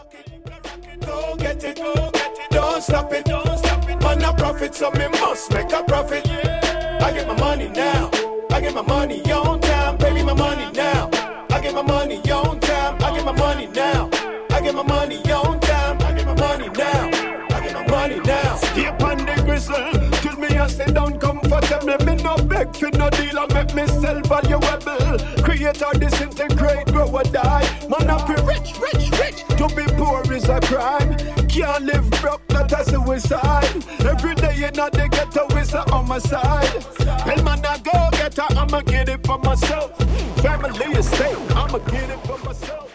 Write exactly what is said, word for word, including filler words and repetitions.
Go get it, go get it, don't stop it, don't stop it. Man, a profit, so me must make a profit. I get my money now, I get my money on time, baby, my money now. I get my money on time, I get my money now. I get my money on time, I get my money now. I get my money now. Stay upon the gristle, till me a sit down comfortable. Me no beg for no deal, I make myself valuable. Create or disintegrate, grow or die. Man, I be rich, rich, rich. To be poor is a crime. Can't live broke, not a suicide. Every day you know they get a whistle on my side. Well, man, I go get her, I'ma get it for myself. Family is safe, I'ma get it for myself.